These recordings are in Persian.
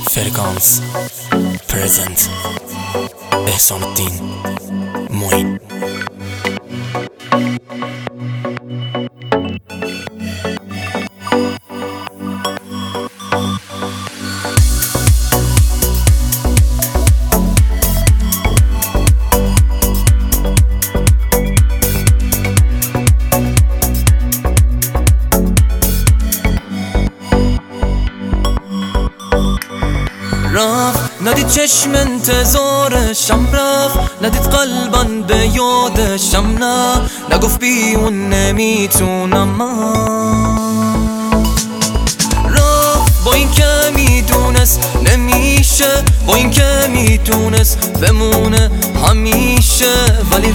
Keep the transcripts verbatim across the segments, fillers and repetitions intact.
فرکانس پرزنت احسان الدین معین. رفت ندید چشم انتظارشم، رفت ندید قلبم به یادشم، نه نگفت بی اون نمیتونم من. رفت با این که میدونست نمیشه، با این که میدونست بمونه همیشه، ولی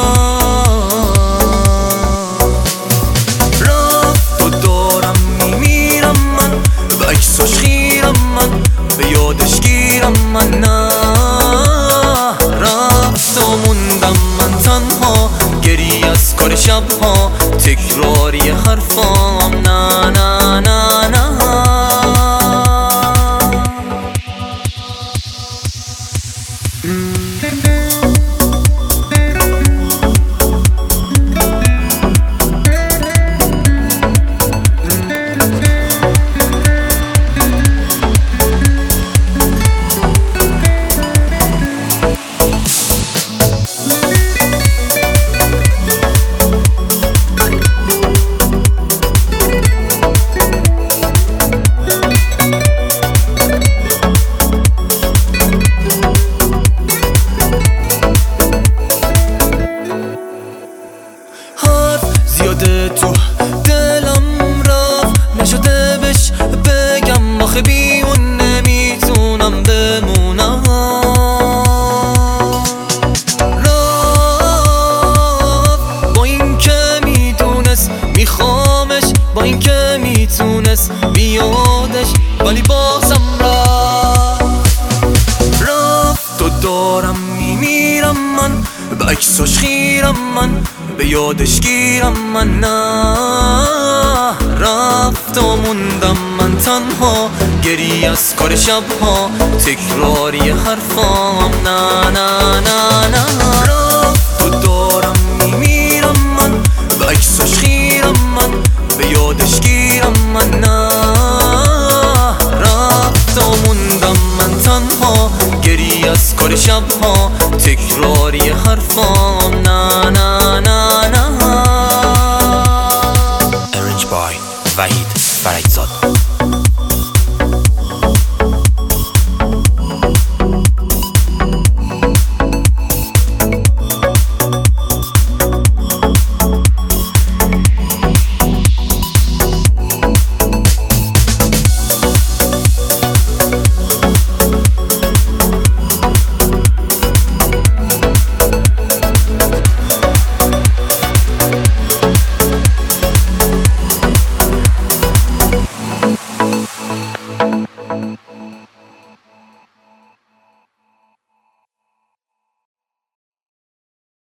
رفت رفت و دارم میمیرم من، به عکساش خیرم من، به یادش گیرم من. نه رفت و موندم من تنها، گریه از کار شبها، تکراری حرفام. نه نه نه نه زیاده تو دلم رفت، نشده بهش بگم، آخه بی اون نمیتونم بمونم. رفت با این که میدونست میخوامش، با این که میتونست بیادش، ولی بازم رفت رفت و دارم میمیرم من، به عکساش خیرم من، به یادش گیرم من. نه رفت و موندم من تنها، گریه از کار شبها، تکراری حرفام. نه نه نه نه رفت و دارم میمیرم من، به عکساش خیرم من، به یادش گیرم من. نه رفت و موندم من تنها، گریه از کار شبها، تکراری حرفام. نه نه نه نه Arranged by وحید فرجزاد.